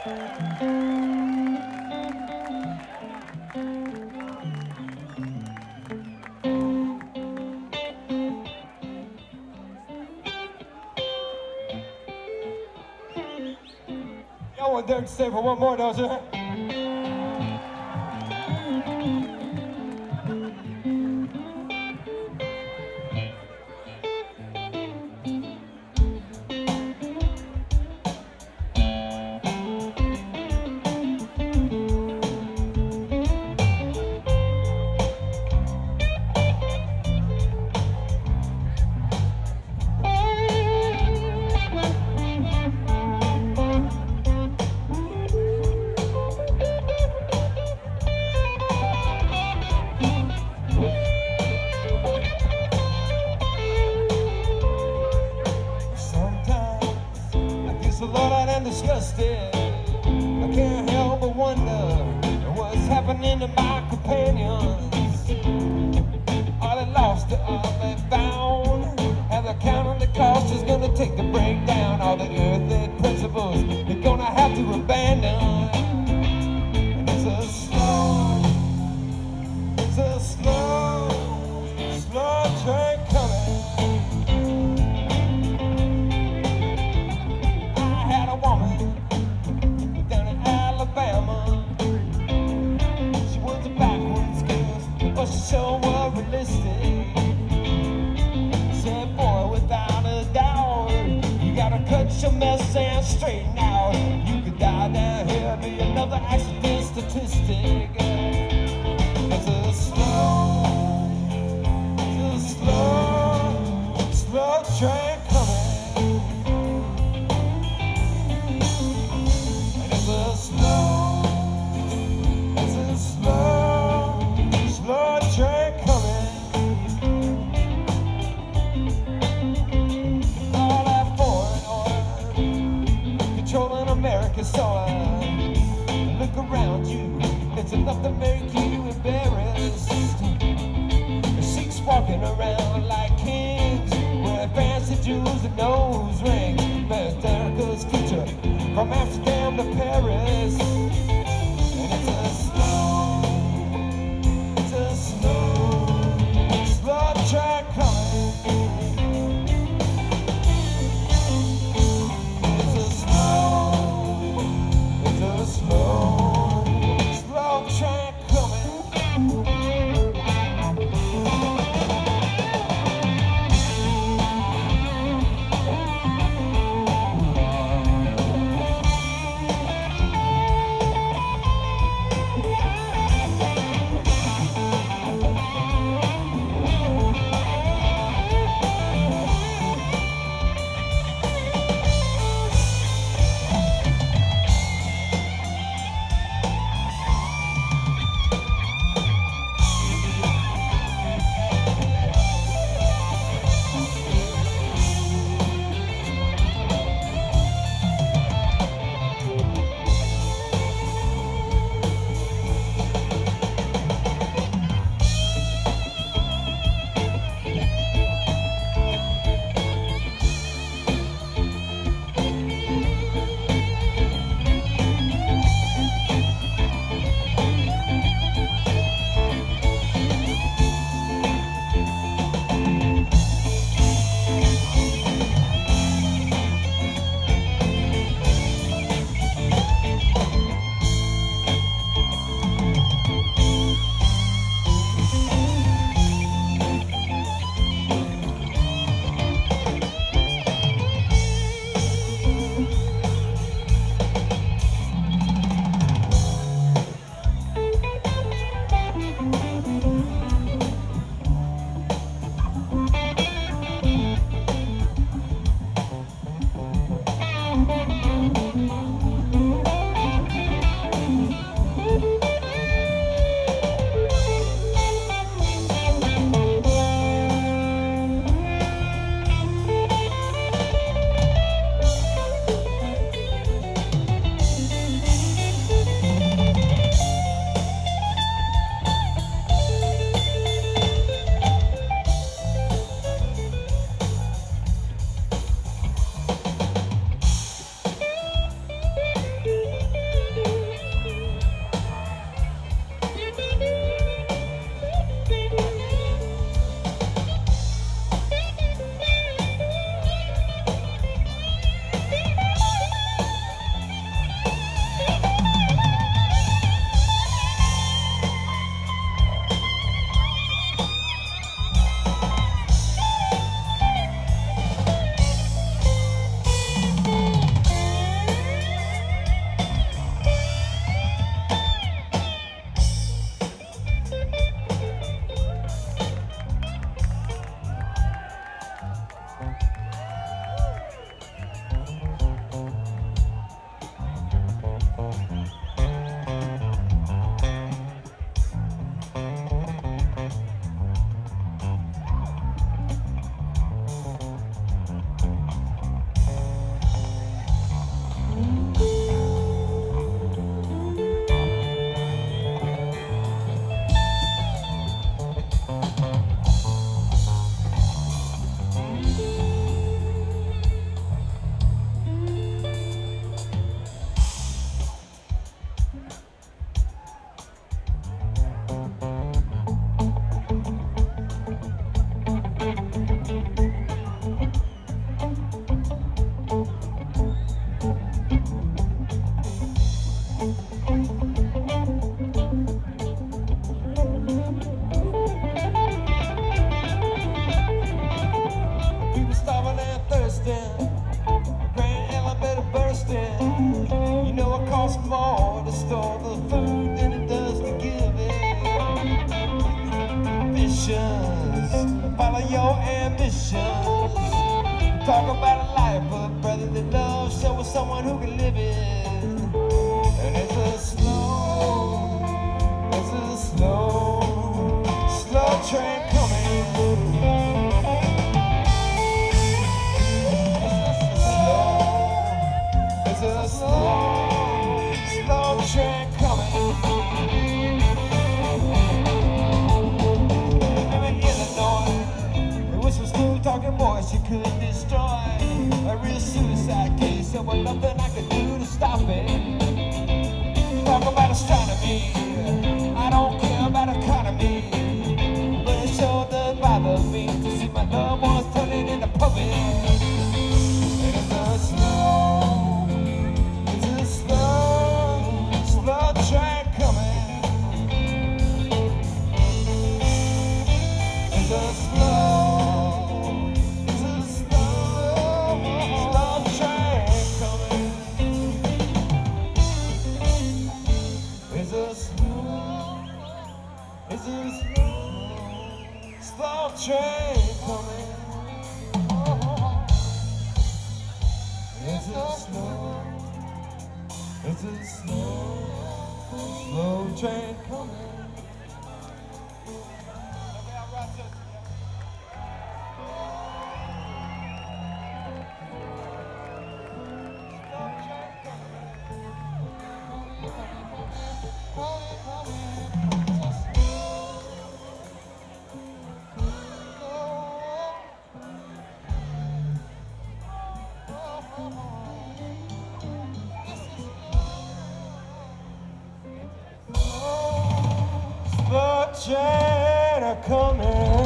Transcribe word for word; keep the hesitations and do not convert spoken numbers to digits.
Y'all want Derek to stay for one more, don't you? Disgusted. I can't help but wonder what's happening to my companions. Are they lost or are they found? Have they counted the cost is gonna take the breakdown? All the earthly principles they're gonna have to abandon. And it's a slow, it's a slow, slow train coming. So unrealistic. Said, boy, without a doubt, you gotta cut your mess and straighten out. You could die down here, be another accident statistic. It's a slow, it's a slow, slow train coming. And it's a slow, it's a slow, slow train coming. All that foreign oil controlling America's soil. Look around you, it's enough to make you embarrassed. The Sikhs walking around like kings, wearing fancy jewels and nose rings. Best America's future from Amsterdam to Paris. And it's a slow, it's a slow, slow train coming. It's a slow, it's a slow, slow train coming. costs more to store the food than it does to give it. Visions, follow your ambitions. Talk about a life, but brother, that love show us someone who can live it. And it's a slow, it's a slow, slow train coming. It's a slow, slow train coming. Living in Illinois, there was some smooth-talking boys she could destroy. A real suicide case, there was nothing I could do to stop it. Talk about astronomy, I don't care about economy, but it sure does bother me to see my loved ones turning into puppets. And it's a slow, it's a slow, slow train coming. It's a slow, it's a slow, slow train coming. It's a slow, it's a slow, slow train coming. It's a slow, it's a slow, slow train coming. Slow train a coming.